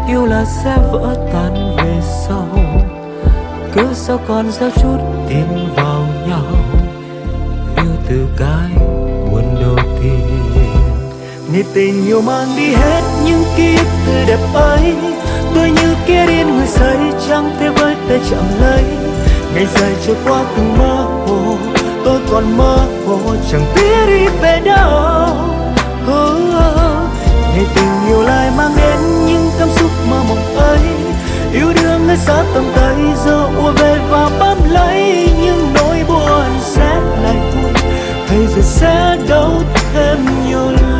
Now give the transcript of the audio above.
Yêu là sẽ vỡ tan về sau, cứ sao còn gieo chút tin vào nhau. Yêu từ cái buồn đầu tiên, ngày tình yêu mang đi hết những ký ức tươi đẹp ấy. Tôi như kia điên người say chẳng thể với tay chạm lấy. Ngày dài trôi qua từng mơ hồ, tôi còn mơ hồ chẳng biết đi về đâu. Ngày tình yêu lại mang đến những cảm xúc mơ mộng ấy. Yêu đương nơi xa tầm tay giờ ùa về và bám lấy. Nhưng nỗi buồn sẽ lại vui, hay giờ sẽ đâu thêm nhiều lần.